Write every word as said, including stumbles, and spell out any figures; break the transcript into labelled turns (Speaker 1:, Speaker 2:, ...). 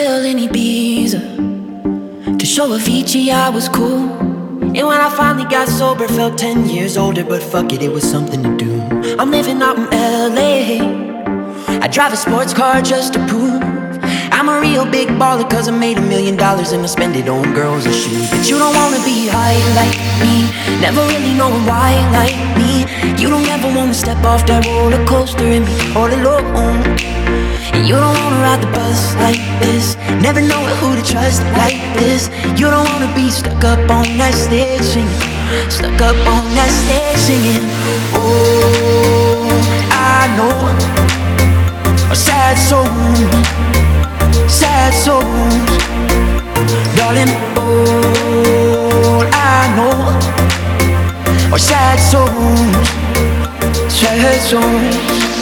Speaker 1: chill in Ibiza. To show Avicii I was cool. And when I finally got sober, felt ten years older. But fuck it, it was something to do. I'm living out in L A. I drive a sports car just to prove I'm a real big baller, cause I made a million dollars and I spend it on girls and shoes. But you don't wanna be high like me, never really knowing why like me. You don't ever wanna step off that roller coaster and be all alone. And you don't wanna ride the bus like this, never know who to trust like this. You don't wanna be stuck up on that stage singing, stuck up on that stage singing. Oh, I know a sad soul, sad souls, darling. All I know are sad souls, sad souls.